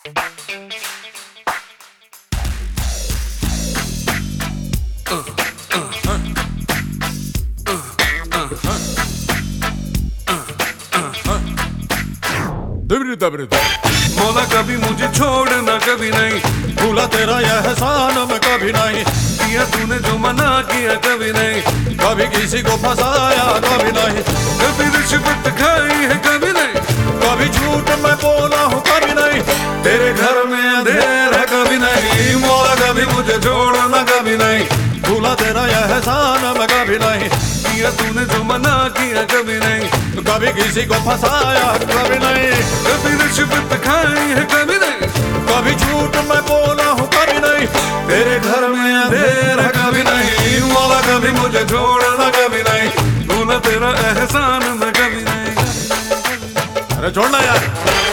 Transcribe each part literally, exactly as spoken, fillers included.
मौला कभी मुझे छोड़ना कभी नहीं, भूला तेरा यह एहसान मैं कभी नहीं, किया तूने जो मना किया कभी नहीं, कभी किसी को फंसाया कभी नहीं, कभी रिश्वत खाई है कभी नहीं, कभी झूठ मैं बोला हूँ कभी नहीं, तेरे घर में अंधेर है कभी नहीं, मौला कभी मुझे छोड़ना कभी नहीं, भूला तेरा यह एहसान मैं कभी नहीं, किया तूने जो मना किया कभी नहीं, कभी किसी को फंसाया कभी नहीं, कभी रिश्वत खाई है कभी नहीं, कभी झूठ मैं बोला हूँ कभी नहीं, तेरे घर में अंधेर है कभी नहीं, मौला कभी मुझे छोड़ना कभी नहीं, भूला तेरा एहसान मैं कभी नहीं। अरे छोड़ना यार।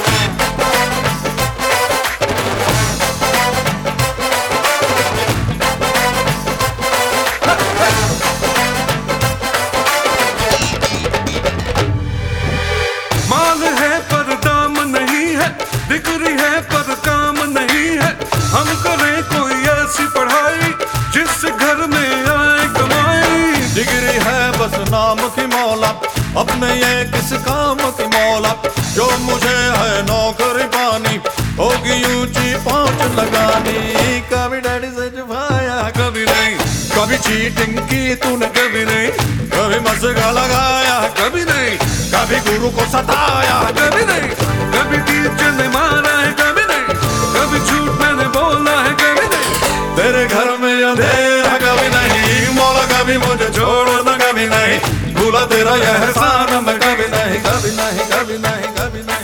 माल है पर दाम नहीं है, डिग्री है पर काम नहीं है, हम करें कोई ऐसी पढ़ाई जिस घर में आए कमाई। डिग्री है बस नाम की मौला, अपने ये किस काम की मौला, जो मुझे है नौकरी पानी, होगी ऊंची पहुंच लगानी, कभी डैडी से छुपाया कभी नहीं, कभी चीटिंग की तूने कभी नहीं, कभी मस्का लगाया कभी नहीं, कभी गुरु को सताया कभी नहीं, कभी टीचर ने मारा है कभी नहीं, कभी झूठ मैंने बोला है कभी नहीं, तेरे घर में अंधेरा कभी नहीं, मौला कभी मुझे छोड़ना कभी नहीं, भूला तेरा यह एहसान मैं कभी नहीं, कभी नहीं कभी नहीं कभी नहीं।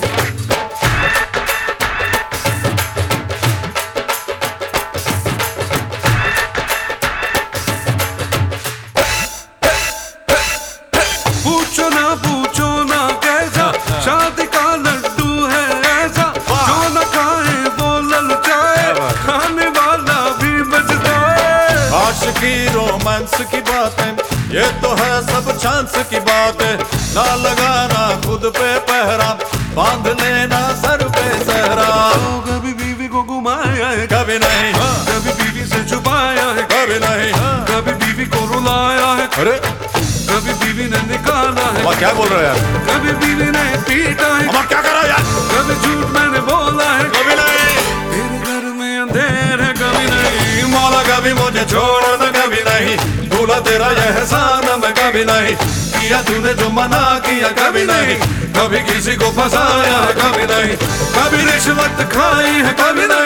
पूछो ना पूछो ना कैसा शादी का लड्डू है ऐसा, जो न खाए वो ललचाए, खाने वाला भी बचता है। आशिकी रोमांस की बातें ये तो है सब चांस की बातें, ना लगाना खुद पे पहरा, बांध लेना सर पे सहरा, तो कभी बीवी को घुमाया है कभी नहीं कभी बीवी से छुपाया है कभी नहीं। कभी बीवी को रुलाया है, अरे कभी बीवी ने निकाला है, क्या बोल रहे हो यार, कभी बीवी ने पीटा है, अब क्या करा यार, कभी झूठ मैंने बोला है कभी नहीं, तेरे घर में अंधेर है कभी नहीं, मौला कभी मुझे छोड़ना कभी नहीं, भूला तेरा यह एहसान मैं कभी नहीं, किया तूने जो मना किया कभी नहीं, कभी किसी को फंसाया कभी नहीं, कभी रिश्वत खाई है कभी नहीं।